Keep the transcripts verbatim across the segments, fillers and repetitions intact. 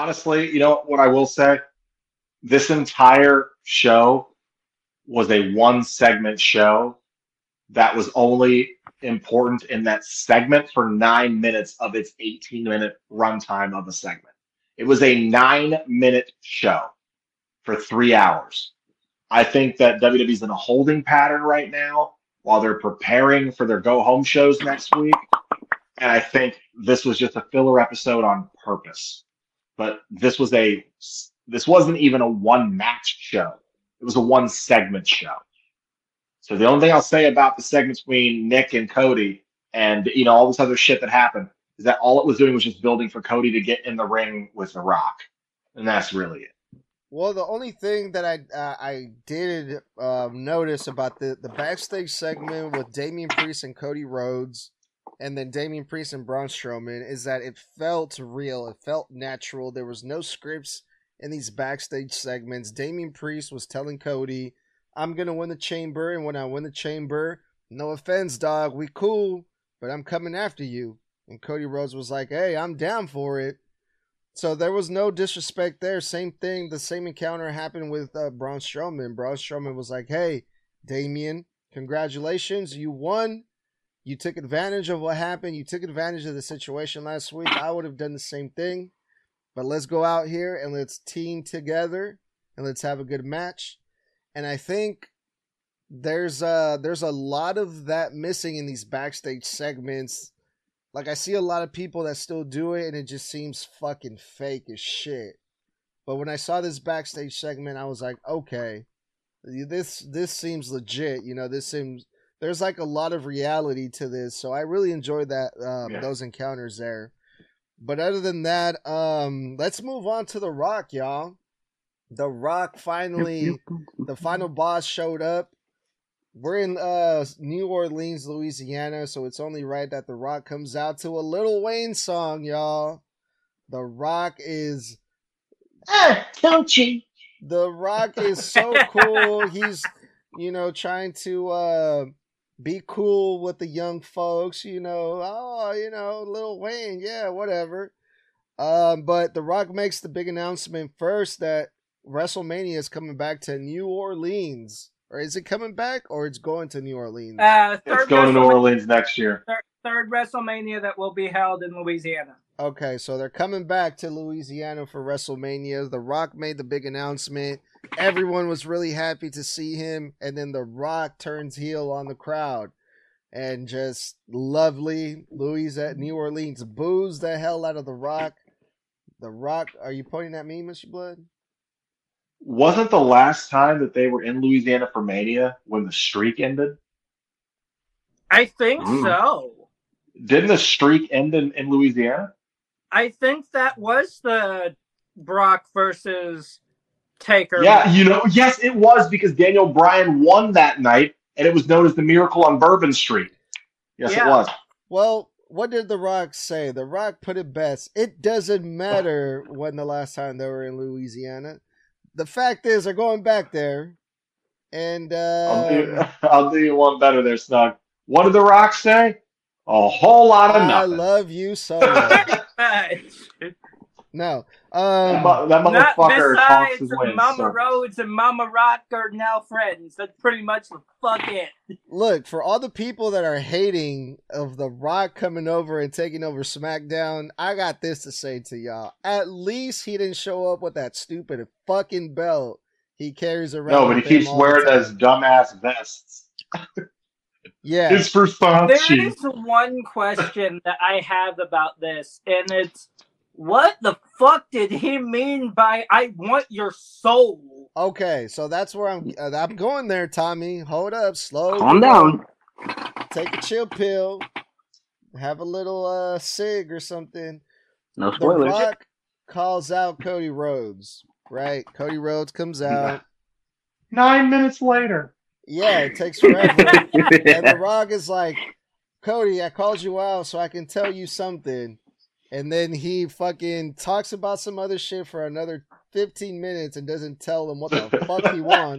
Honestly, you know what I will say? This entire show was a one segment show that was only important in that segment for nine minutes of its eighteen minute runtime of the segment. It was a nine minute show for three hours. I think that W W E's in a holding pattern right now while they're preparing for their go home shows next week. And I think this was just a filler episode on purpose. But this was a this wasn't even a one match show. It was a one segment show. So the only thing I'll say about the segment between Nick and Cody and you know all this other shit that happened is that all it was doing was just building for Cody to get in the ring with The Rock. And that's really it. Well, the only thing that I uh, I did uh, notice about the, the backstage segment with Damian Priest and Cody Rhodes, and then Damian Priest and Braun Strowman, is that it felt real. It felt natural. There was no scripts in these backstage segments. Damian Priest was telling Cody, I'm going to win the chamber, and when I win the chamber, no offense, dog, we cool, but I'm coming after you. And Cody Rhodes was like, hey, I'm down for it. So there was no disrespect there. Same thing. The same encounter happened with uh, Braun Strowman. Braun Strowman was like, hey, Damian, congratulations. You won. You took advantage of what happened. You took advantage of the situation last week. I would have done the same thing. But let's go out here and let's team together and let's have a good match. And I think there's uh there's a lot of that missing in these backstage segments. Like, I see a lot of people that still do it, and it just seems fucking fake as shit. But when I saw this backstage segment, I was like, okay, this this seems legit. You know, this seems there's like a lot of reality to this. So I really enjoyed that um, Yeah. those encounters there. But other than that, um, let's move on to The Rock, y'all. The Rock finally, the final boss showed up. We're in uh, New Orleans, Louisiana, so it's only right that The Rock comes out to a Lil Wayne song, y'all. The Rock is... Ah, don't you? The Rock is so cool. He's, you know, trying to uh, be cool with the young folks, you know. Oh, you know, Lil Wayne, yeah, whatever. Um, but The Rock makes the big announcement first that WrestleMania is coming back to New Orleans. Or is it coming back, or it's going to New Orleans? Uh, It's third going to New WrestleMania- Orleans next year. Third, third WrestleMania that will be held in Louisiana. Okay, so they're coming back to Louisiana for WrestleMania. The Rock made the big announcement. Everyone was really happy to see him, and then The Rock turns heel on the crowd. And just lovely, Louis at New Orleans boos the hell out of The Rock. The Rock, are you pointing at me, Mister Blood? Wasn't the last time that they were in Louisiana for Mania when the streak ended? I think Mm. so. Didn't the streak end in, in Louisiana? I think that was the Brock versus Taker. Yeah, you know, yes, it was because Daniel Bryan won that night, and it was known as the Miracle on Bourbon Street. Yes, Yeah. it was. Well, what did The Rock say? The Rock put it best. It doesn't matter when the last time they were in Louisiana. The fact is, they're going back there. And, I'll, do, uh, I'll do you one better there, Snug. What did The Rock say? A whole lot of I nothing. love you so much. Not No. that, Um, mo- that motherfucker talks his besides way in Mama circles. Rhodes and Mama Rock are now friends. That's pretty much the fuck it. look, for all the people that are hating of The Rock coming over and taking over SmackDown, I got this to say to y'all. At least he didn't show up with that stupid fucking belt he carries around. No, but he with him keeps all the wearing time. those dumbass vests. Yeah. It's for There Versace. is one question that I have about this, and it's what the fuck did he mean by "I want your soul"? Okay, so that's where I'm. Uh, I'm going there, Tommy. Hold up, slow. Calm down. Take a chill pill. Have a little uh cig or something. No The spoilers. Rock calls out Cody Rhodes, right? Cody Rhodes comes out. Nine minutes later. Yeah, it takes forever. And The Rock is like, Cody, I called you out so I can tell you something. And then he fucking talks about some other shit for another fifteen minutes and doesn't tell them what the fuck he wants.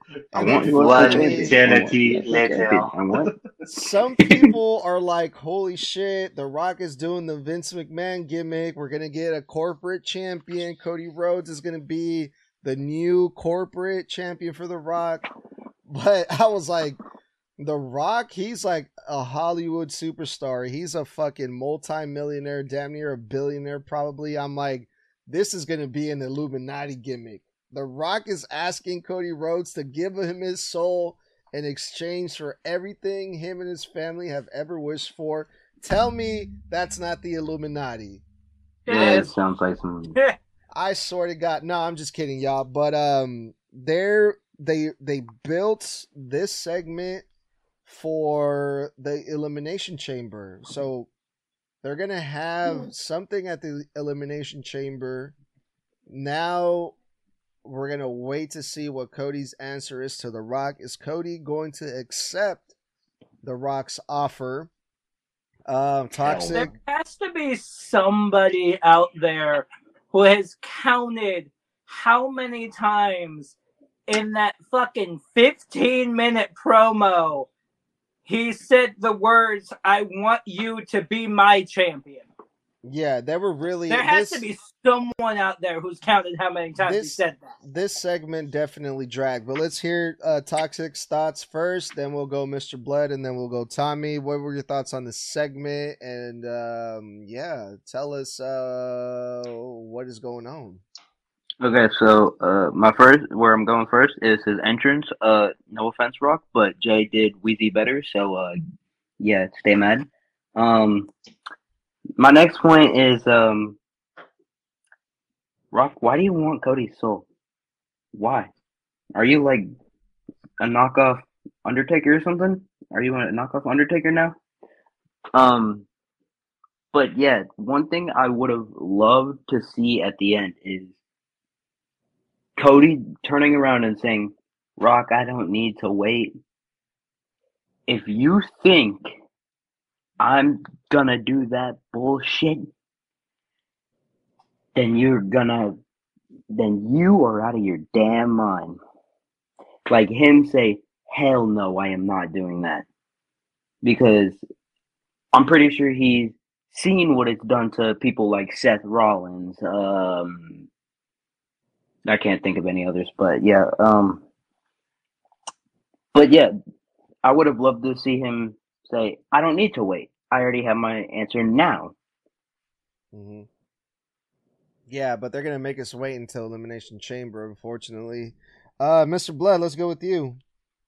I And want then you as One my champion. eternity I want you as my champion. later. And what? some people are like, holy shit, The Rock is doing the Vince McMahon gimmick. We're going to get a corporate champion. Cody Rhodes is going to be the new corporate champion for The Rock. But I was like, The Rock, he's like a Hollywood superstar. He's a fucking multi-millionaire, damn near a billionaire probably. I'm like, this is going to be an Illuminati gimmick. The Rock is asking Cody Rhodes to give him his soul in exchange for everything him and his family have ever wished for. Tell me that's not the Illuminati. Yeah, it Yes. sounds like some. I swear to God. No, I'm just kidding, y'all. But um, they're they they built this segment for the Elimination Chamber, so they're gonna have something at the Elimination Chamber. Now we're gonna wait to see what Cody's answer is to The Rock. Is Cody going to accept The Rock's offer? Um, toxic. There has to be somebody out there who has counted how many times in that fucking fifteen minute promo he said the words, I want you to be my champion. Yeah, they were really. There has this, to be someone out there who's counted how many times he this- said that. This segment definitely dragged, but let's hear uh, Toxic's thoughts first. Then we'll go Mister Blood, and then we'll go Tommy. What were your thoughts on the segment? And um, yeah, tell us uh, what is going on. Okay, so uh, my first, where I'm going first is his entrance. Uh, no offense, Rock, but Jay did Wheezy better, so uh, yeah, stay mad. Um, my next point is um, Rock. Why do you want Cody's soul? Why? Are you like a knockoff Undertaker or something? Are you a knockoff Undertaker now? Um, but yeah, one thing I would have loved to see at the end is Cody turning around and saying, Rock, I don't need to wait. If you think I'm gonna do that bullshit, then you're gonna, then you are out of your damn mind. Like him say, hell no, I am not doing that. Because I'm pretty sure he's seen what it's done to people like Seth Rollins, um, I can't think of any others, but yeah. Um, but yeah, I would have loved to see him say, I don't need to wait. I already have my answer now. Mm-hmm. Yeah, but they're going to make us wait until Elimination Chamber, unfortunately. Uh, Mister Blood, let's go with you.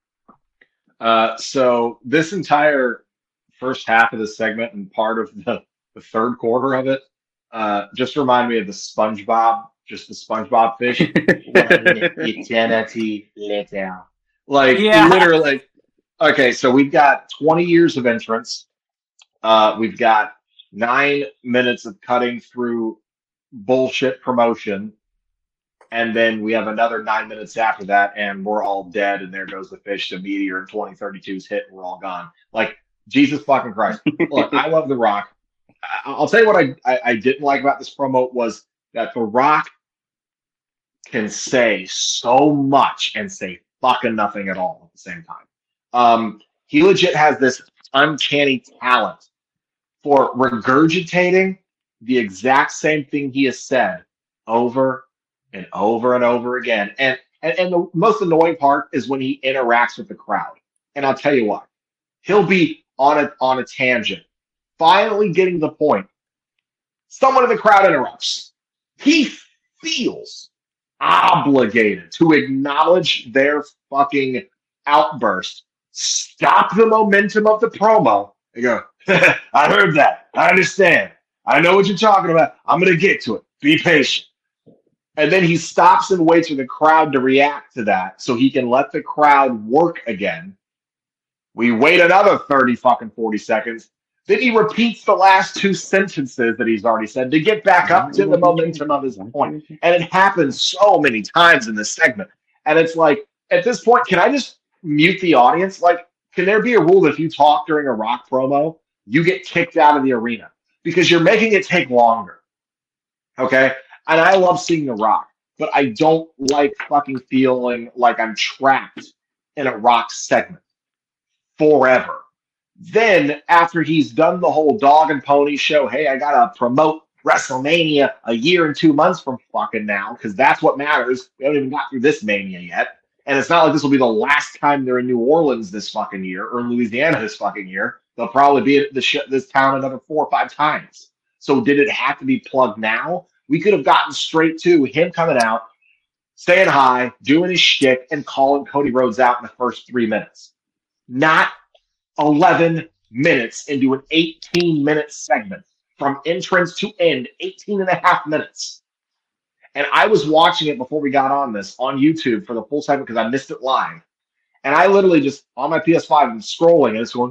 Uh, so this entire first half of the segment and part of the, the third quarter of it uh, just remind me of the SpongeBob, just the SpongeBob fish. One eternity later. Like, Yeah. literally. Okay, so we've got twenty years of entrance. Uh, we've got nine minutes of cutting through bullshit promotion. And then we have another nine minutes after that, and we're all dead, and there goes the fish. The meteor in twenty thirty-two's hit, and we're all gone. Like, Jesus fucking Christ. Look, I love The Rock. I- I'll tell you what I, I, I didn't like about this promo was that The Rock can say so much and say fucking nothing at all at the same time. Um, he legit has this uncanny talent for regurgitating the exact same thing he has said over and over and over again. And, and and the most annoying part is when he interacts with the crowd. And I'll tell you what, he'll be on a on a tangent, finally getting the point. Someone in the crowd interrupts. He feels obligated to acknowledge their fucking outburst, stop the momentum of the promo, and go, I heard that. I understand. I know what you're talking about. I'm going to get to it. Be patient. And then he stops and waits for the crowd to react to that so he can let the crowd work again. We wait another thirty fucking forty seconds. Then he repeats the last two sentences that he's already said to get back up to the momentum of his point. And it happens so many times in this segment. And it's like, at this point, can I just mute the audience? Like, can there be a rule that if you talk during a Rock promo, you get kicked out of the arena? Because you're making it take longer. Okay? And I love seeing The Rock. but I don't like fucking feeling like I'm trapped in a Rock segment forever. Then, after he's done the whole dog and pony show, hey, I gotta promote WrestleMania a year and two months from fucking now, because that's what matters. We haven't even got through this Mania yet. And it's not like this will be the last time they're in New Orleans this fucking year, or Louisiana this fucking year. They'll probably be at the sh- this town another four or five times. So did it have to be plugged now? We could have gotten straight to him coming out, saying hi, doing his shtick, and calling Cody Rhodes out in the first three minutes. Not eleven minutes into an eighteen minute segment from entrance to end, eighteen and a half minutes. And I was watching it before we got on this on YouTube for the full segment because I missed it live. And I literally just, on my P S five, I'm scrolling and it's going,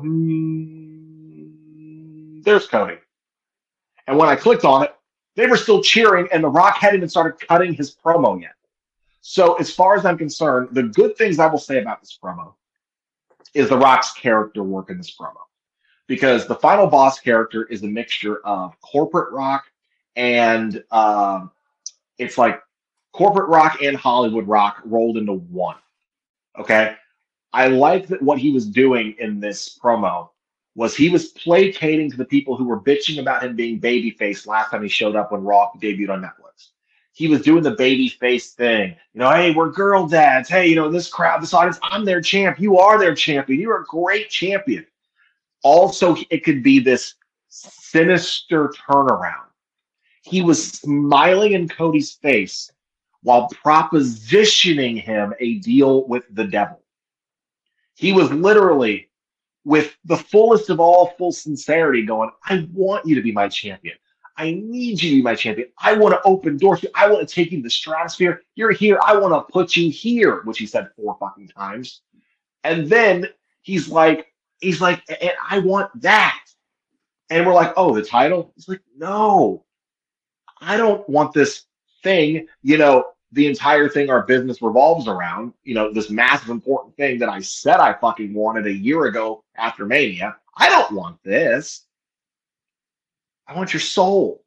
hmm, there's Cody. And when I clicked on it, they were still cheering and The Rock hadn't even started cutting his promo yet. So as far as I'm concerned, the good things I will say about this promo is The Rock's character work in this promo. Because the Final Boss character is a mixture of corporate rock and um, it's like corporate rock and Hollywood rock rolled into one. Okay? I like that what he was doing in this promo was he was placating to the people who were bitching about him being babyface last time he showed up when Raw debuted on Netflix. He was doing the babyface thing. You know, hey, we're girl dads. Hey, you know, this crowd, this audience, I'm their champ. You are their champion. You're a great champion. Also, it could be this sinister turnaround. He was smiling in Cody's face while propositioning him a deal with the devil. He was literally, with the fullest of all full sincerity, going, I want you to be my champion. I need you to be my champion. I want to open doors for you. I want to take you to the stratosphere. You're here. I want to put you here, which he said four fucking times. And then he's like, he's like, and I want that. And we're like, oh, the title? He's like, no, I don't want this thing, you know, the entire thing our business revolves around, you know, this massive important thing that I said I fucking wanted a year ago after Mania. I don't want this. I want your soul.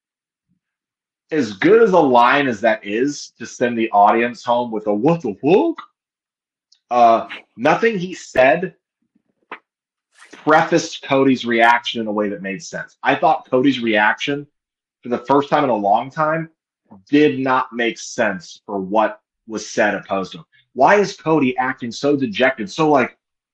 As good as a line as that is to send the audience home with a what the fuck, uh, nothing he said prefaced Cody's reaction in a way that made sense. I thought Cody's reaction, for the first time in a long time, did not make sense for what was said opposed to him. Why is Cody acting so dejected, so like,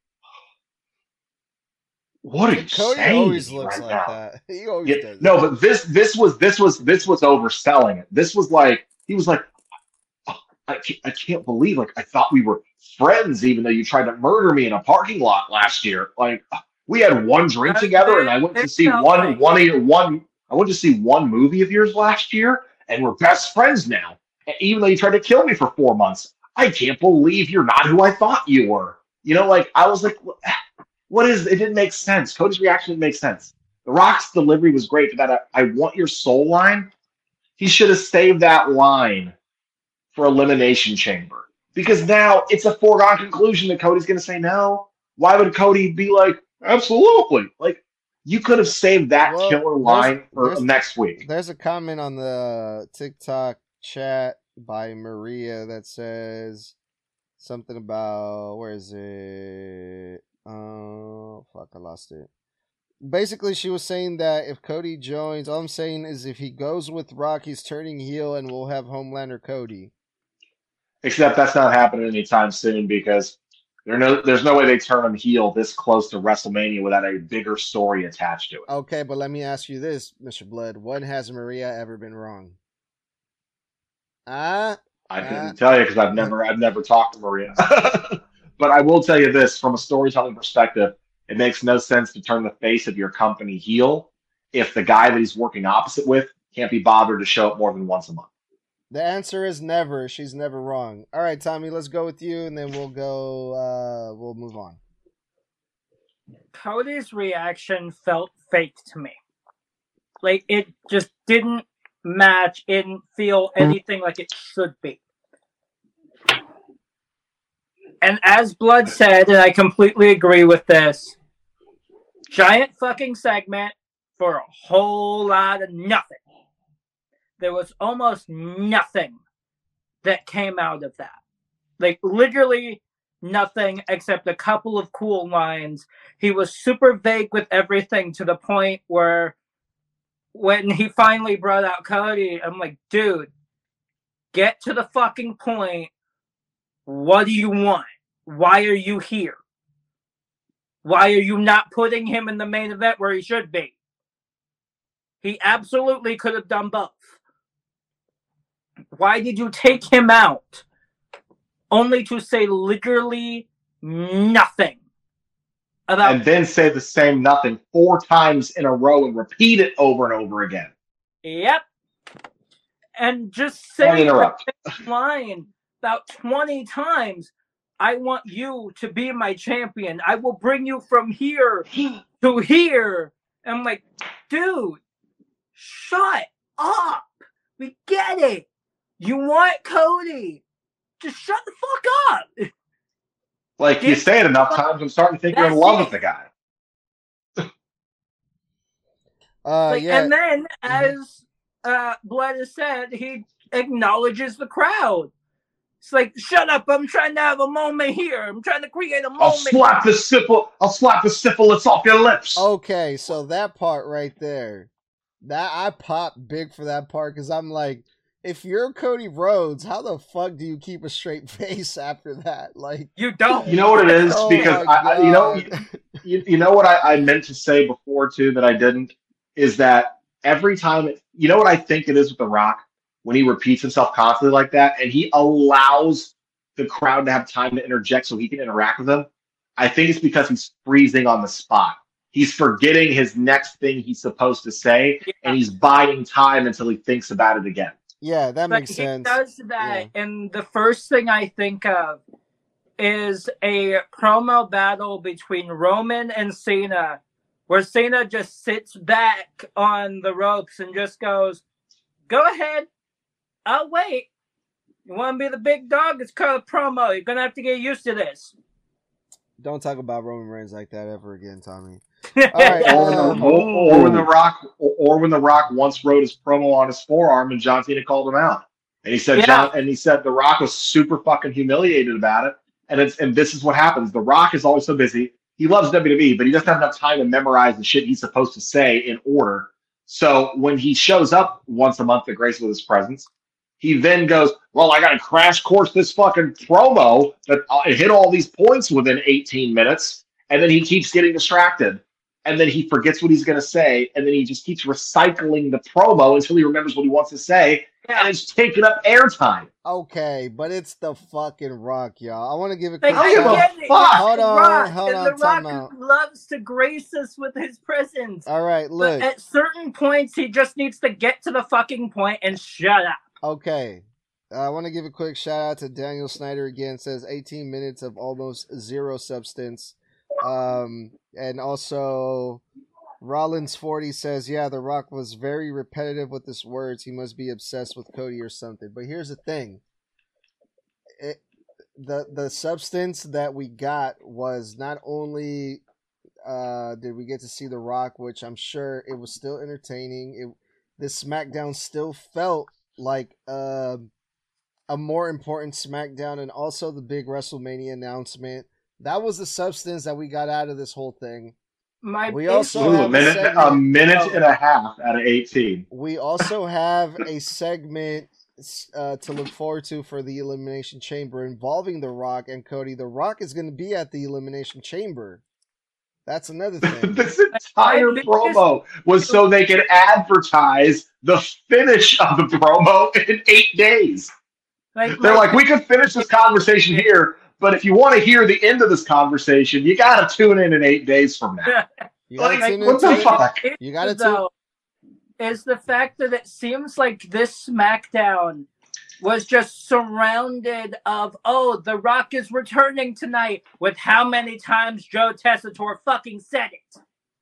what are you Cody saying? always looks right like now? that. He always Yeah, does. no, but this this was this was this was overselling it. This was like he was like, oh, I can't, I can't believe like I thought we were friends, even though you tried to murder me in a parking lot last year. Like we had one drink together, and I went to see one one of your one. I went to see one movie of yours last year, and we're best friends now. And even though you tried to kill me for four months, I can't believe you're not who I thought you were. You know, like I was like. What is it? Didn't make sense. Cody's reaction didn't make sense. The Rock's delivery was great for that. I, I want your soul line. He should have saved that line for Elimination Chamber because now it's a foregone conclusion that Cody's going to say no. Why would Cody be like, absolutely? Like, you could have saved that Well, killer there's- line for there's- next week. There's a comment on the TikTok chat by Maria that says something about, where is it? Oh, fuck, I lost it. Basically, she was saying that if Cody joins, all I'm saying is if he goes with Rock, he's turning heel and we'll have Homelander Cody. Except that's not happening anytime soon because there no, there's no way they turn him heel this close to WrestleMania without a bigger story attached to it. Okay, but let me ask you this, Mister Blood. When has Maria ever been wrong? Ah? I Uh, couldn't tell you because I've never I've never talked to Maria. But I will tell you this, from a storytelling perspective, it makes no sense to turn the face of your company heel if the guy that he's working opposite with can't be bothered to show up more than once a month. The answer is never. She's never wrong. All right, Tommy, let's go with you, and then we'll go. Uh, we'll move on. Cody's reaction felt fake to me. Like, it just didn't match, it didn't feel anything like it should be. And as Blood said, and I completely agree with this, giant fucking segment for a whole lot of nothing. There was almost nothing that came out of that. Like, literally nothing except a couple of cool lines. He was super vague with everything to the point where when he finally brought out Cody, I'm like, dude, get to the fucking point. What do you want? Why are you here? Why are you not putting him in the main event where he should be? He absolutely could have done both. Why did you take him out? Only to say literally nothing about. And then say the same nothing four times in a row and repeat it over and over again. Yep. And just say the line about twenty times. I want you to be my champion. I will bring you from here to here. And I'm like, dude, shut up. We get it. You want Cody. Just shut the fuck up. Like, Get you say it enough times, I'm starting to think you're in love it. with the guy. uh, like, yeah. And then, as uh, Blood has said, he acknowledges the crowd. It's like, shut up! I'm trying to have a moment here. I'm trying to create a moment. I'll slap the syphil. I'll slap the syphilis off your lips. Okay, so that part right there, that I popped big for that part because I'm like, if you're Cody Rhodes, how the fuck do you keep a straight face after that? Like, you don't. You know what it is? Oh because I, I, you know, you, you know what I, I meant to say before too that I didn't is that every time, it, you know what I think it is with The Rock. When he repeats himself constantly like that, and he allows the crowd to have time to interject so he can interact with them, I think it's because he's freezing on the spot. He's forgetting his next thing he's supposed to say, yeah. and he's buying time until he thinks about it again. Yeah, that but makes he sense. He does that, yeah. And the first thing I think of is a promo battle between Roman and Cena, where Cena just sits back on the ropes and just goes, go ahead. Oh, wait. You want to be the big dog? It's called a promo. You're going to have to get used to this. Don't talk about Roman Reigns like that ever again, Tommy. All right, or, um, or, or when the Rock, or, or when the Rock once wrote his promo on his forearm, and John Cena called him out, and he said, yeah. John, and he said the Rock was super fucking humiliated about it, and it's and this is what happens. The Rock is always so busy. He loves W W E, but he doesn't have enough time to memorize the shit he's supposed to say in order. So when he shows up once a month to grace with his presence, he then goes, well, I got to crash course this fucking promo that uh, hit all these points within eighteen minutes. And then he keeps getting distracted. And then he forgets what he's going to say. And then he just keeps recycling the promo until he remembers what he wants to say. Yeah. And it's taking up airtime. Okay, but it's the fucking Rock, y'all. I want to give it. Like, quick I it. Hold on, Rock, hold on. The Rock out. loves to grace us with his presence. All right, look. But at certain points, he just needs to get to the fucking point and shut up. Okay. Uh, I want to give a quick shout out to Daniel Snyder again. Says eighteen minutes of almost zero substance. Um, and also Rollins forty says, yeah, The Rock was very repetitive with his words. He must be obsessed with Cody or something. But here's the thing. It, the, the substance that we got was not only uh, did we get to see The Rock, which I'm sure it was still entertaining. It, this SmackDown still felt like uh, a more important SmackDown, and also the big WrestleMania announcement. That was the substance that we got out of this whole thing. My we also Ooh, have a minute, a, a minute and a half out of eighteen. We also have a segment uh, to look forward to for the Elimination Chamber involving The Rock and Cody. The Rock is going to be at the Elimination Chamber. That's another thing. This entire promo was so they could advertise the finish of the promo in eight days. Like, They're like, we could finish this conversation here, but if you want to hear the end of this conversation, you got to tune in in eight days from now. You gotta like, tune what the fuck? You got to tune. Is the fact that it seems like this SmackDown was just surrounded of, oh, The Rock is returning tonight, with how many times Joe Tessitore fucking said it.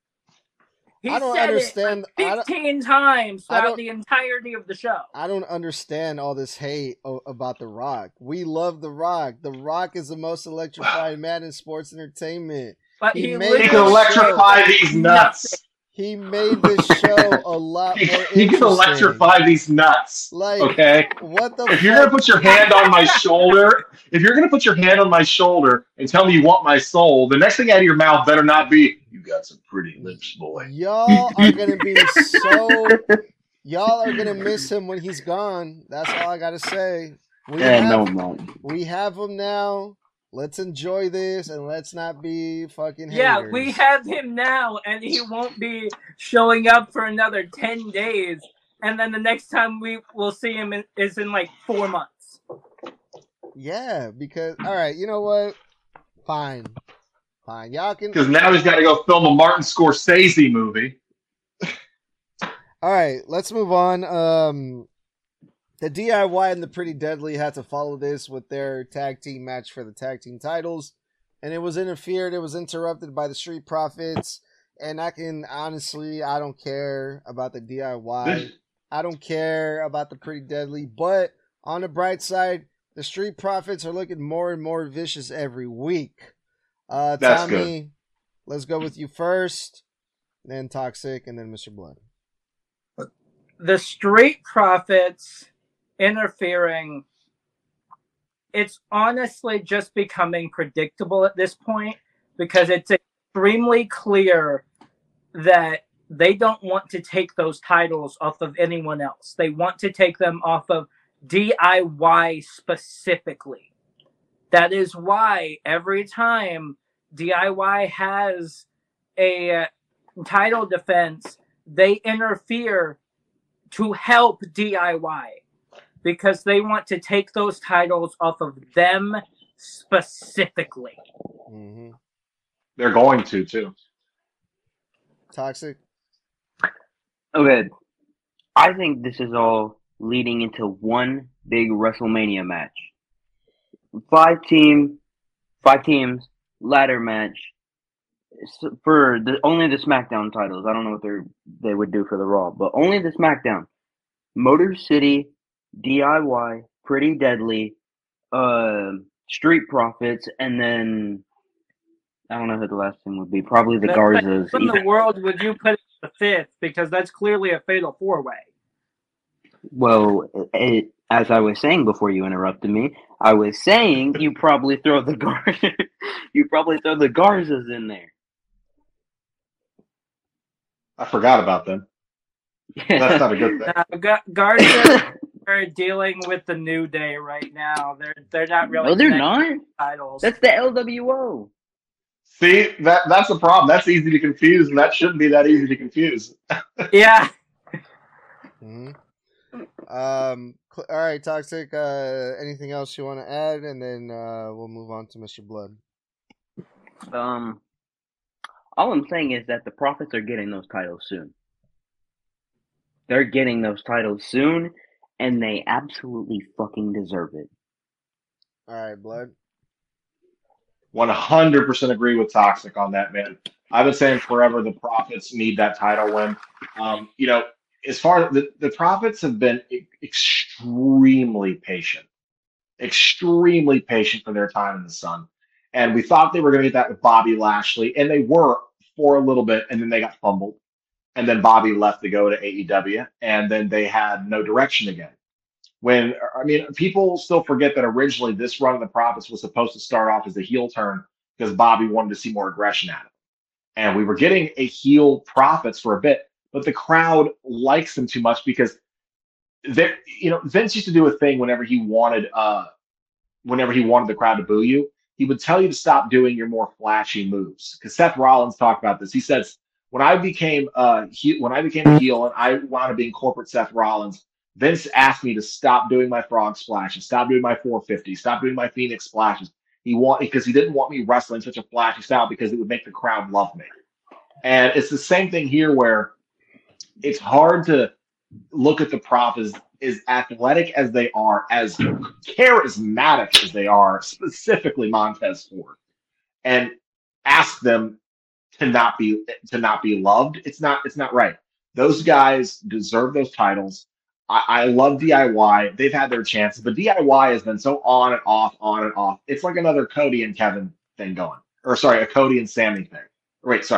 He I don't said understand. it like fifteen times throughout the entirety of the show. I don't understand all this hate o- about The Rock. We love The Rock. The Rock is the most electrifying man in sports entertainment. But he, he, he can electrify these nuts. he made this show a lot He, more he can interesting. electrify these nuts. Like, okay? what the If fuck? you're gonna put your hand on my shoulder, if you're gonna put your hand on my shoulder and tell me you want my soul, the next thing out of your mouth better not be, "You got some pretty lips, boy." Y'all are gonna be so. Y'all are gonna miss him when he's gone. That's all I gotta say. We Yeah, have, no, man. we have him now. Let's enjoy this and let's not be fucking haters. Yeah, we have him now, and he won't be showing up for another ten days. And then the next time we will see him in, is in like four months. Yeah, because all right, you know what? Fine, fine. Y'all can. Because now he's got to go film a Martin Scorsese movie. All right, let's move on. Um, the D I Y and the Pretty Deadly had to follow this with their tag team match for the tag team titles, and it was interfered. It was interrupted by the Street Profits, and I can honestly, I don't care about the D I Y. I don't care about the Pretty Deadly, but on the bright side, the Street Profits are looking more and more vicious every week. Uh, That's Tommy, good. let's go with you first, then Toxic, and then Mister Blood. The Street Profits interfering, it's honestly just becoming predictable at this point because it's extremely clear that they don't want to take those titles off of anyone else. They want to take them off of D I Y specifically. That is why every time D I Y has a title defense, they interfere to help D I Y because they want to take those titles off of them specifically. Mm-hmm. They're going to, too. Toxic? Okay. I think this is all leading into one big WrestleMania match. Five team, five teams, ladder match for the only the SmackDown titles. I don't know what they they would do for the Raw, but only the SmackDown. Motor City, D I Y, Pretty Deadly, uh, Street Profits, and then I don't know who the last thing would be. Probably the Garzas. What in the world would you put the fifth? Because that's clearly a fatal four way. Well, it, as I was saying before you interrupted me, I was saying you probably throw the Gar you probably throw the Garzas in there. I forgot about them. That's not a good thing. Uh, Gar- Garza are dealing with the New Day right now. They're they're not really. No, they're not. Titles. That's the L W O. See, that that's the problem. That's easy to confuse, and that shouldn't be that easy to confuse. Yeah. Mm-hmm. Um. Cl- all right, Toxic. Uh, anything else you want to add, and then uh, we'll move on to Mister Blood. Um, all I'm saying is that the Profits are getting those titles soon. They're getting those titles soon, and they absolutely fucking deserve it. All right, Blood. one hundred percent agree with Toxic on that, man. I've been saying forever the Profits need that title win. Um, you know, as far as the, the Profits have been e- extremely patient, extremely patient for their time in the sun. And we thought they were going to get that with Bobby Lashley, and they were for a little bit, and then they got fumbled. And then Bobby left to go to A E W, and then they had no direction again. When, I mean, people still forget that originally this run of the Profits was supposed to start off as a heel turn because Bobby wanted to see more aggression out of it. And we were getting a heel Profits for a bit, but the crowd likes them too much because they, you know, Vince used to do a thing whenever he wanted, uh, whenever he wanted the crowd to boo you, he would tell you to stop doing your more flashy moves. Because Seth Rollins talked about this. He says, when I became, uh, he, when I became a heel and I wanted to be corporate Seth Rollins, Vince asked me to stop doing my frog splashes, stop doing my four fifty, stop doing my Phoenix splashes. He want because he didn't want me wrestling such a flashy style because it would make the crowd love me. And it's the same thing here where it's hard to look at the prop as, as athletic as they are, as charismatic as they are, specifically Montez Ford, and ask them to not be to not be loved. It's not it's not right. Those guys deserve those titles. I, I love D I Y. They've had their chances, but D I Y has been so on and off, on and off. It's like another Cody and Kevin thing going. Or sorry, a Cody and Sammy thing. Wait, sorry.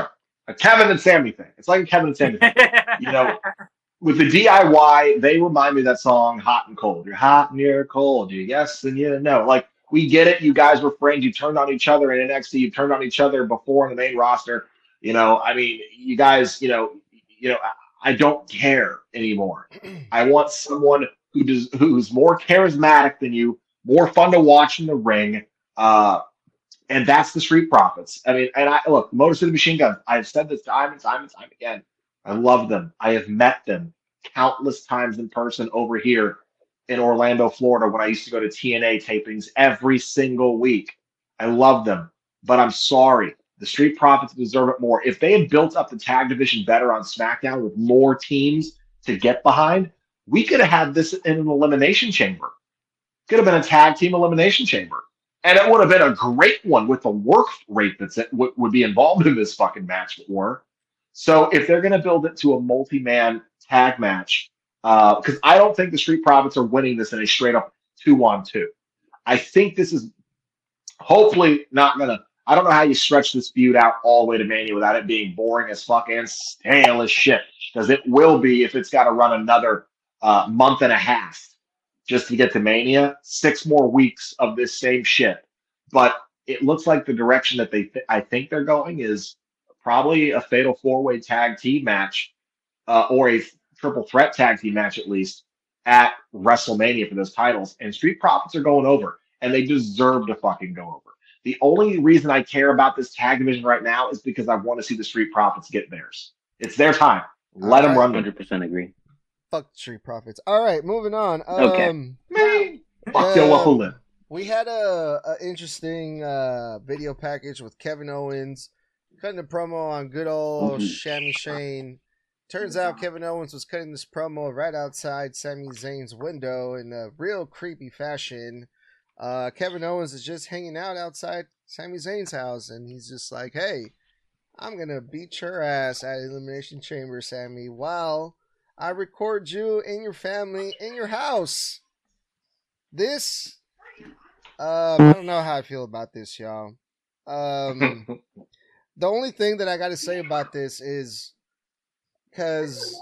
A Kevin and Sammy thing. It's like a Kevin and Sammy thing. You know, with the D I Y, they remind me of that song "Hot and Cold." You're hot and you're cold. You yes and you no. Like we get it. You guys were friends. You turned on each other in N X T. You turned on each other before in the main roster. You know, I mean, you guys. You know, you know. I, I don't care anymore. I want someone who does who's more charismatic than you, more fun to watch in the ring. Uh, and that's the Street Profits. I mean, and I look, Motor City Machine Guns. I've said this time and time and time again. I love them. I have met them countless times in person over here in Orlando, Florida, when I used to go to T N A tapings every single week. I love them, but I'm sorry. The Street Profits deserve it more. If they had built up the tag division better on SmackDown with more teams to get behind, we could have had this in an elimination chamber. Could have been a tag team elimination chamber. And it would have been a great one with the work rate that's it, would, would be involved in this fucking match for. So if they're going to build it to a multi-man tag match, because uh, I don't think the Street Profits are winning this in a straight-up two-on-two. I think this is hopefully not going to, I don't know how you stretch this feud out all the way to Mania without it being boring as fuck and stale as shit, because it will be if it's got to run another uh, month and a half just to get to Mania, six more weeks of this same shit. But it looks like the direction that they th- I think they're going is probably a fatal four-way tag team match uh, or a triple threat tag team match at least at WrestleMania for those titles. And Street Profits are going over, and they deserve to fucking go over. The only reason I care about this tag division right now is because I want to see the Street Profits get theirs. It's their time. Let them run. one hundred percent agree. Fuck the Street Profits. All right, moving on. Okay. Um, Man, fuck your um, Wahoolin. We had a, a interesting uh, video package with Kevin Owens cutting a promo on good old Mhm. Sami Zayn. Turns out Kevin Owens was cutting this promo right outside Sami Zayn's window in a real creepy fashion. Uh, Kevin Owens is just hanging out outside Sami Zayn's house, and he's just like, hey, I'm going to beat your ass at Elimination Chamber, Sami, while I record you and your family in your house. This, um, I don't know how I feel about this, y'all. Um, the only thing that I got to say about this is because,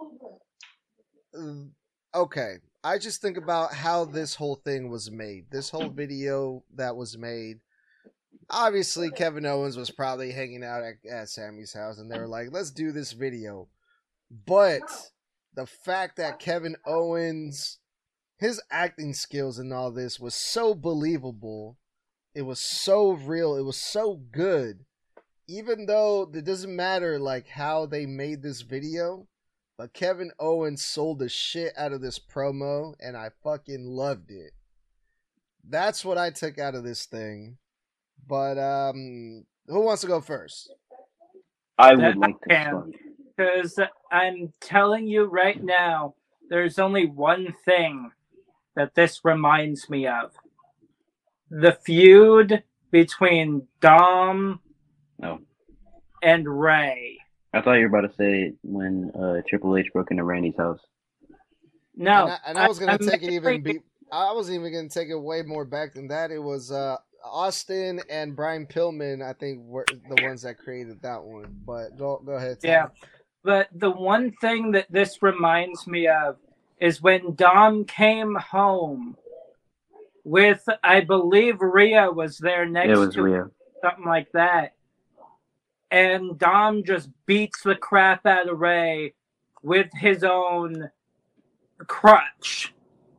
okay, I just think about how this whole thing was made. This whole video that was made. Obviously, Kevin Owens was probably hanging out at, at Sami's house, and they were like, let's do this video. But the fact that Kevin Owens, his acting skills in all this was so believable. It was so real. It was so good. Even though it doesn't matter like how they made this video, but Kevin Owens sold the shit out of this promo, and I fucking loved it. That's what I took out of this thing. But um, who wants to go first? I That would like I to can. start. Because I'm telling you right now, there's only one thing that this reminds me of. The feud between Dom No. and Ray. I thought you were about to say when uh, Triple H broke into Randy's house. No. And I, and I was going I'm to take it even... making- Be, I was even going to take it way more back than that. It was... Uh, Austin and Brian Pillman, I think, were the ones that created that one. But go go ahead. Tom. Yeah. But the one thing that this reminds me of is when Dom came home with, I believe Rhea was there next It was to Rhea. something like that. And Dom just beats the crap out of Ray with his own crutch.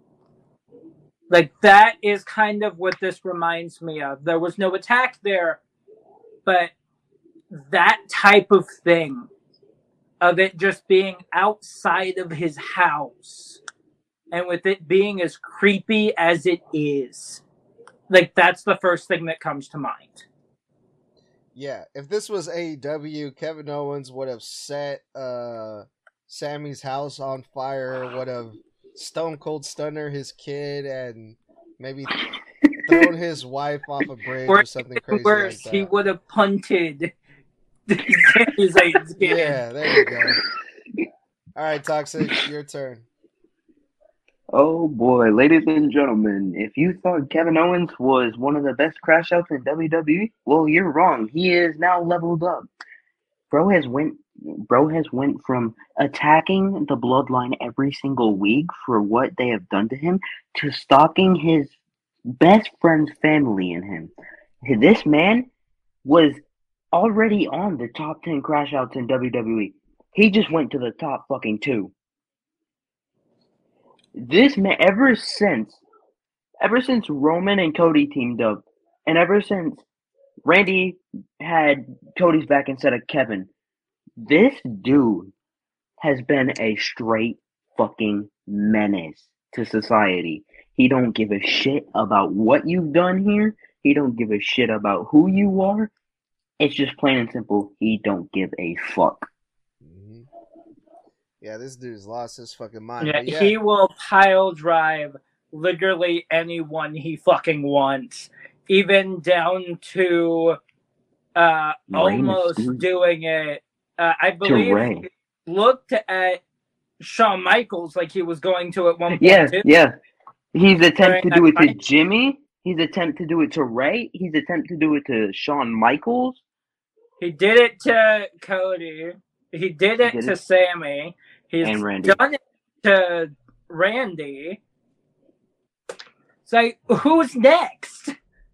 Like, that is kind of what this reminds me of. There was no attack there, but that type of thing, of it just being outside of his house, and with it being as creepy as it is, like, that's the first thing that comes to mind. Yeah, if this was A E W, Kevin Owens would have set uh, Sammy's house on fire, would have Stone Cold Stunner his kid, and maybe thrown his wife off a bridge or, Or something crazy worse, like he that. would have punted Sami Zayn's kid. Yeah, there you go. All right, Toxic, your turn. Oh boy, ladies and gentlemen, if you thought Kevin Owens was one of the best crash outs in W W E, well, you're wrong. He is now leveled up. bro has went bro has went from attacking the bloodline every single week for what they have done to him to stalking his best friend's family in him. This man was already on the top ten crash outs in W W E. He just went to the top fucking two. This man, ever since, ever since Roman and Cody teamed up, and ever since Randy had Cody's back instead of Kevin, this dude has been a straight fucking menace to society. He don't give a shit about what you've done here. He don't give a shit about who you are. It's just plain and simple. He don't give a fuck. Mm-hmm. Yeah, this dude's lost his fucking mind. Yeah, yeah, he will pile drive literally anyone he fucking wants, even down to uh, almost Mysterio. doing it. Uh, I believe Ray. he looked at Shawn Michaels like he was going to at one point. Yeah, too. yeah. He's attempt to During do it that to fight. Jimmy. He's attempt to do it to Ray. He's attempt to do it to Shawn Michaels. He did it to Cody. He did it did to it- Sammy. He's And Randy. done it to Randy. It's like, who's next?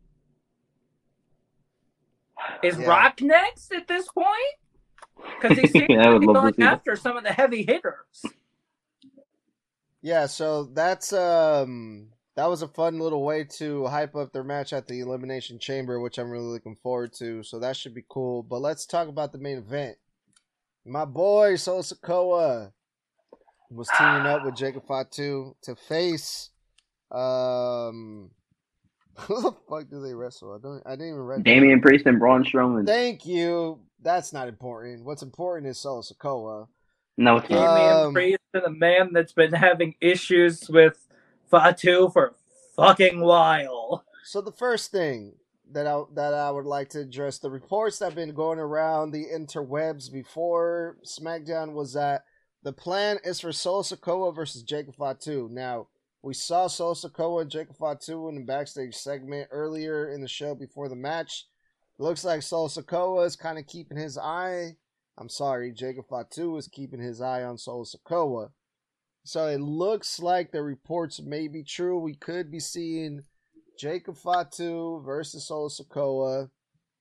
Is Yeah. Rock next at this point? Because he seems I to would be love to going see that. after some of the heavy hitters. Yeah, so that's um that was a fun little way to hype up their match at the Elimination Chamber, which I'm really looking forward to. So that should be cool. But let's talk about the main event. My boy Solo Sikoa was teaming up with Jacob Fatu to face um who the fuck do they wrestle? I don't I didn't even read. Damian Priest and Braun Strowman. Thank you. That's not important. What's important is Solo Sikoa. No, it's not. Damian Um, Priest and a man that's been having issues with Fatu for a fucking while. So the first thing that I that I would like to address, the reports that have been going around the interwebs before SmackDown was that the plan is for Solo Sikoa versus Jacob Fatu. Now, we saw Solo Sikoa and Jacob Fatu in the backstage segment earlier in the show before the match. It looks like Solo Sikoa is kind of keeping his eye. I'm sorry, Jacob Fatu is keeping his eye on Solo Sikoa. So it looks like the reports may be true. We could be seeing Jacob Fatu versus Solo Sikoa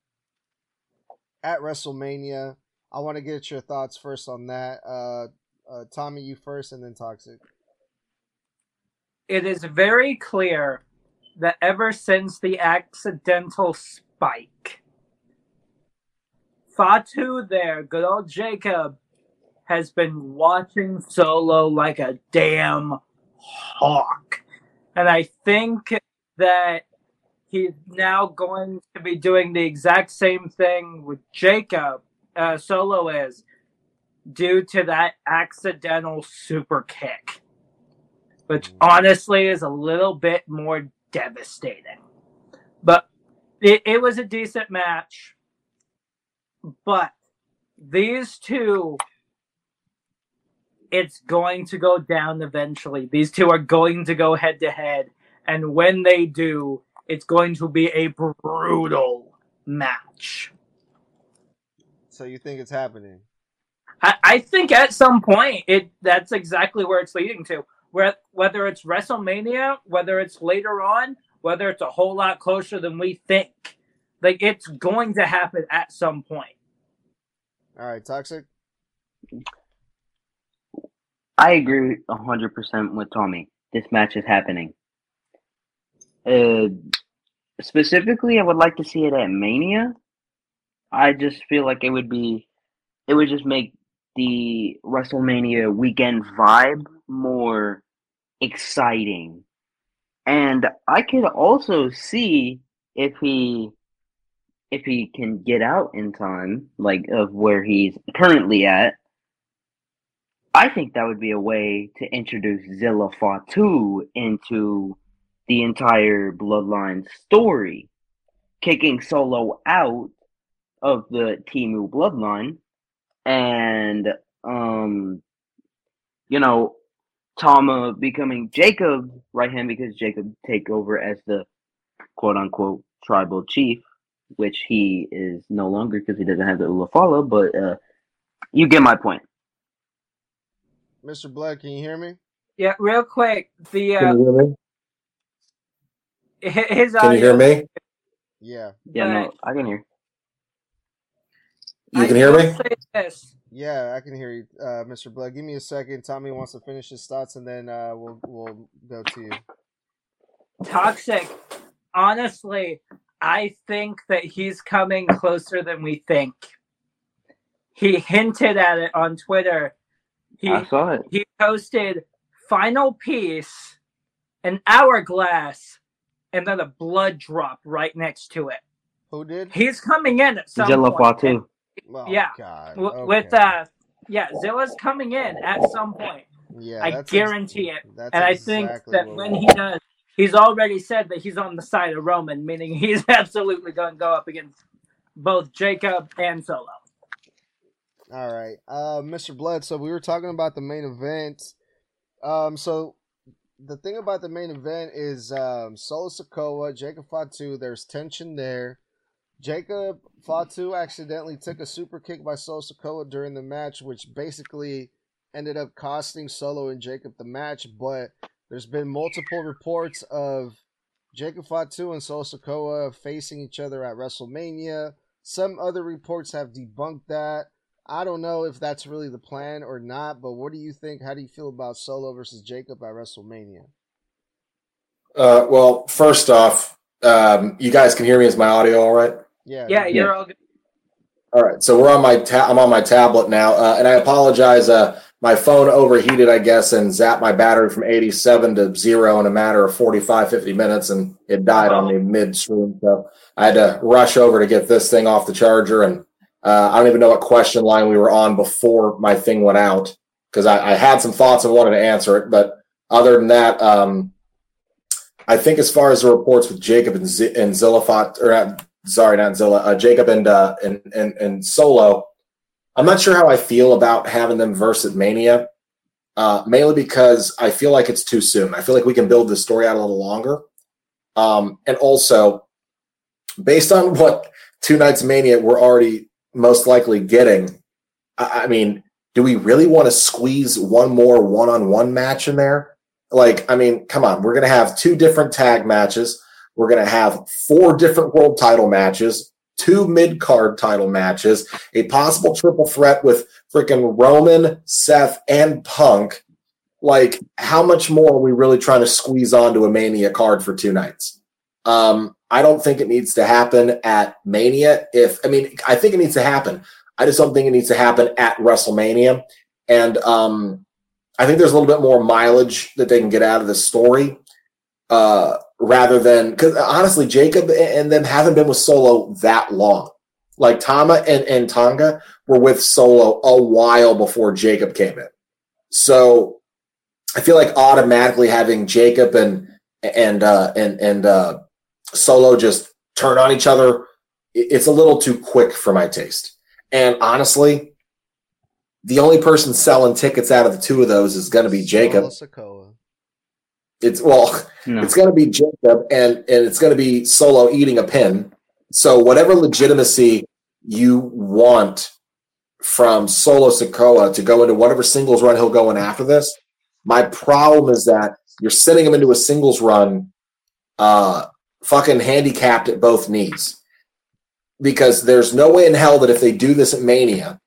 at WrestleMania. I want to get your thoughts first on that. Uh, uh, Tommy, you first, and then Toxic. It is very clear that ever since the accidental spike, Fatu there, good old Jacob, has been watching Solo like a damn hawk. And I think that he's now going to be doing the exact same thing with Jacob, uh, Solo is, due to that accidental super kick, which honestly is a little bit more devastating. But it, it was a decent match. But these two, it's going to go down eventually. These two are going to go head to head. And when they do, it's going to be a brutal match. So you think it's happening? I, I think at some point, it that's exactly where it's leading to. Where, whether it's WrestleMania, whether it's later on, whether it's a whole lot closer than we think. Like, it's going to happen at some point. All right, Toxic? I agree one hundred percent with Tommy. This match is happening. Uh, specifically, I would like to see it at Mania. I just feel like it would be, it would just make the WrestleMania weekend vibe more exciting. And I could also see if he, if he can get out in time, like of where he's currently at. I think that would be a way to introduce Zilla Fatu into the entire Bloodline story, kicking Solo out of the Timu Bloodline, and um, you know, Tama becoming Jacob right hand because Jacob take over as the quote unquote tribal chief, which he is no longer because he doesn't have the Ulafala, but uh, You get my point. Mister Blood, can you hear me? Yeah, real quick. The uh, Can you hear me? hi- his Can you hear audio, me? Yeah. Yeah, but no, I can hear. You I can hear will me? say this. Yeah, I can hear you, uh, Mister Blood. Give me a second. Tommy wants to finish his thoughts, and then uh, we'll we'll go to you. Toxic. Honestly, I think that he's coming closer than we think. He hinted at it on Twitter. He I saw it. he posted final piece, an hourglass, and then a blood drop right next to it. Who did? He's coming in at some Zilla point. Fatu. Oh, Yeah. God. W- Okay. With uh, yeah, Zilla's coming in at some point. yeah, I that's ex- guarantee it. That's And I exactly think that what when we- he does, he's already said that he's on the side of Roman, meaning he's absolutely going to go up against both Jacob and Solo. All right, uh, Mister Blood. So we were talking about the main event. Um, so the thing about the main event is um, Solo Sikoa, Jacob Fatu. There's tension there. Jacob Fatu accidentally took a super kick by Solo Sikoa during the match, which basically ended up costing Solo and Jacob the match. But there's been multiple reports of Jacob Fatu and Solo Sikoa facing each other at WrestleMania. Some other reports have debunked that. I don't know if that's really the plan or not, but what do you think? How do you feel about Solo versus Jacob at WrestleMania? Uh, well, first off, um, you guys can hear me. Is my audio all right? Yeah. Yeah, you're Yeah. all good. All right. So we're on my ta- I'm on my tablet now, uh, and I apologize. Uh, my phone overheated, I guess, and zapped my battery from eighty-seven to zero in a matter of forty-five, fifty minutes, and it died on me midstream. So I had to rush over to get this thing off the charger, and uh, I don't even know what question line we were on before my thing went out, because I, I had some thoughts and wanted to answer it. But other than that, um, I think as far as the reports with Jacob and, Z- and Zillafat, or not, sorry, not Zilla, uh, Jacob and, uh, and and and Solo, I'm not sure how I feel about having them verse at Mania, uh, mainly because I feel like it's too soon. I feel like we can build this story out a little longer. Um, and also, based on what two nights of Mania we're already most likely getting, I, I mean, do we really want to squeeze one more one-on-one match in there? Like, I mean, come on. We're going to have two different tag matches. We're going to have four different world title matches, two mid-card title matches, a possible triple threat with freaking Roman, Seth, and Punk. Like, how much more are we really trying to squeeze onto a Mania card for two nights? Um, I don't think it needs to happen at Mania. If I mean, I think it needs to happen. I just don't think it needs to happen at WrestleMania. And um, I think there's a little bit more mileage that they can get out of this story. Uh, rather than, because honestly, Jacob and them haven't been with Solo that long. Like Tama and, and Tonga were with Solo a while before Jacob came in. So I feel like automatically having Jacob and and uh, and and uh, Solo just turn on each other, it's a little too quick for my taste. And honestly, the only person selling tickets out of the two of those is going to be Jacob. Solo Sikoa. It's well, No. it's going to be Jacob, and and it's going to be Solo eating a pin. So whatever legitimacy you want from Solo Sikoa to go into whatever singles run he'll go in after this, my problem is that you're sending him into a singles run, uh, fucking handicapped at both knees, because there's no way in hell that if they do this at Mania,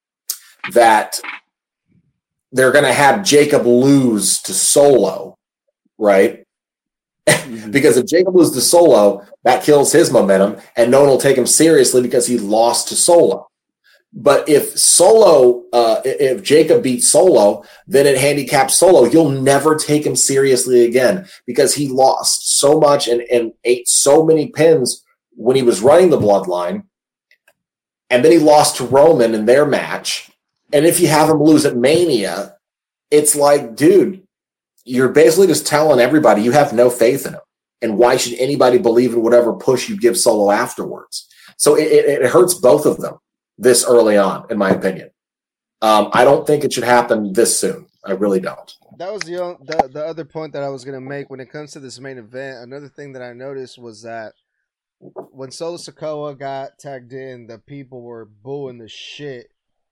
that they're going to have Jacob lose to Solo. Right? Mhm. Because if Jacob loses to Solo, that kills his momentum, and no one will take him seriously because he lost to Solo. But if Solo, uh, if Jacob beats Solo, then it handicaps Solo. You'll never take him seriously again because he lost so much and, and ate so many pins when he was running the bloodline. And then he lost to Roman in their match. And if you have him lose at Mania, it's like, dude, you're basically just telling everybody you have no faith in him. And why should anybody believe in whatever push you give Solo afterwards? So it, it, it hurts both of them this early on, in my opinion. Um, I don't think it should happen this soon. I really don't. That was the, o- the the other point that I was gonna make when it comes to this main event. Another thing that I noticed was that when Solo Sikoa got tagged in, the people were booing the shit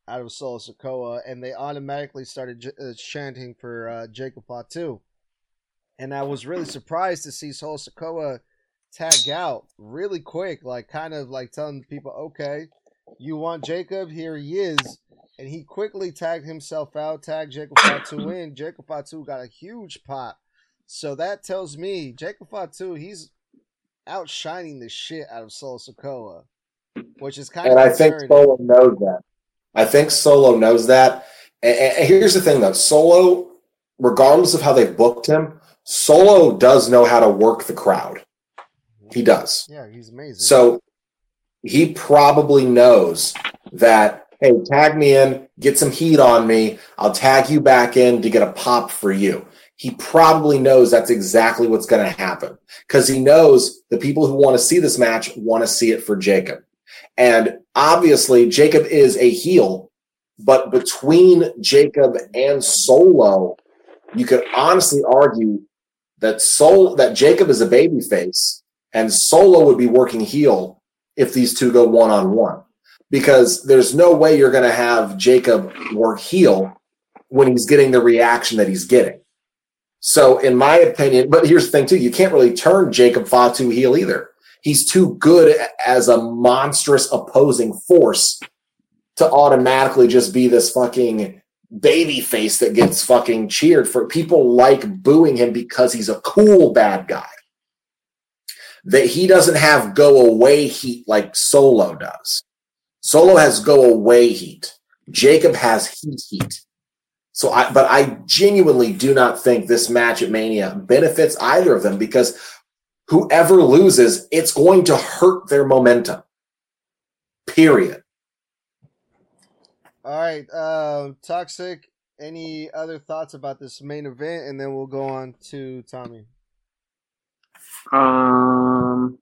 out of Solo Sikoa, and they automatically started j- uh, chanting for uh, Jacob Fatu. And I was really surprised to see Solo Sikoa tag out really quick, like kind of like telling people, okay, you want Jacob, here he is. And he quickly tagged himself out, tagged Jacob Fatu in. Jacob Fatu got a huge pop. So that tells me Jacob Fatu, he's outshining the shit out of Solo Sikoa, which is kind and of I think concerning. Solo knows that. I think Solo knows that. And, and here's the thing, though. Solo, regardless of how they've booked him, Solo does know how to work the crowd. He does. Yeah, he's amazing. So he probably knows that, hey, tag me in, get some heat on me. I'll tag you back in to get a pop for you. He probably knows that's exactly what's going to happen because he knows the people who want to see this match want to see it for Jacob. And obviously, Jacob is a heel, but between Jacob and Solo, you could honestly argue that Sol- that Jacob is a babyface and Solo would be working heel if these two go one-on-one. Because there's no way you're going to have Jacob work heel when he's getting the reaction that he's getting. So in my opinion, but here's the thing too, you can't really turn Jacob Fatu heel either. He's too good as a monstrous opposing force to automatically just be this fucking baby face that gets fucking cheered for. People like booing him because he's a cool bad guy. That he doesn't have go away heat like Solo does. Solo has go away heat. Jacob has heat heat. So I, but I genuinely do not think this match at Mania benefits either of them because whoever loses, it's going to hurt their momentum. Period. All right, uh, Toxic, any other thoughts about this main event? And then we'll go on to Tommy. Um,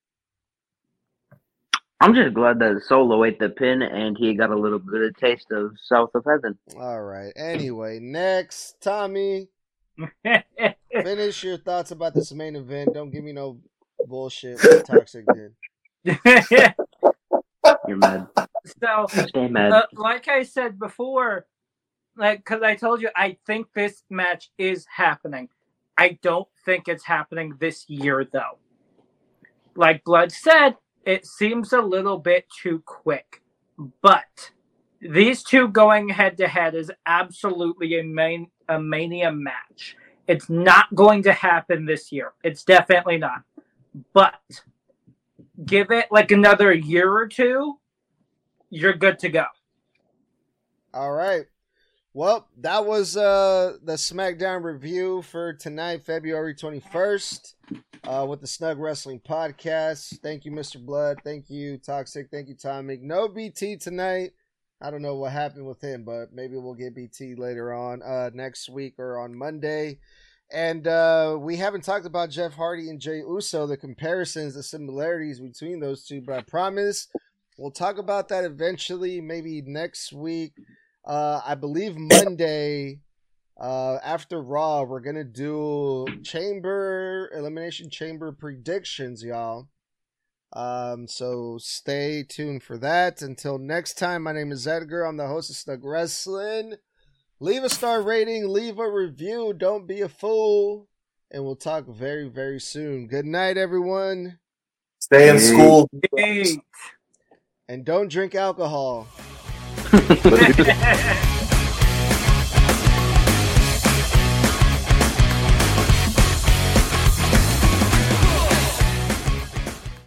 I'm just glad that Solo ate the pin and he got a little bit of taste of South of Heaven. All right. Anyway, next, Tommy, finish your thoughts about this main event. Don't give me no bullshit like Toxic did. You're mad. So, Stay mad. uh, like I said before, like because I told you, I think this match is happening. I don't think it's happening this year, though. Like Blood said, it seems a little bit too quick. But these two going head-to-head is absolutely a, main, a Mania match. It's not going to happen this year. It's definitely not. But give it like another year or two, you're good to go. All right. Well, that was uh, the SmackDown review for tonight, February twenty-first, uh, with the Snug Wrestling Podcast. Thank you, Mister Blood. Thank you, Toxic. Thank you, Tommy. No B T tonight. I don't know what happened with him, but maybe we'll get B T later on uh, next week or on Monday. And uh, we haven't talked about Jeff Hardy and Jey Uso, the comparisons, the similarities between those two, but I promise we'll talk about that eventually, maybe next week. Uh, I believe Monday, uh, after Raw, we're going to do Chamber, Elimination Chamber predictions, y'all. Um, so stay tuned for that. Until next time, my name is Edgar. I'm the host of Snug Wrestling. Leave a star rating, leave a review, don't be a fool, and we'll talk very, very soon. Good night, everyone. Stay in school. Hey. And don't drink alcohol. But-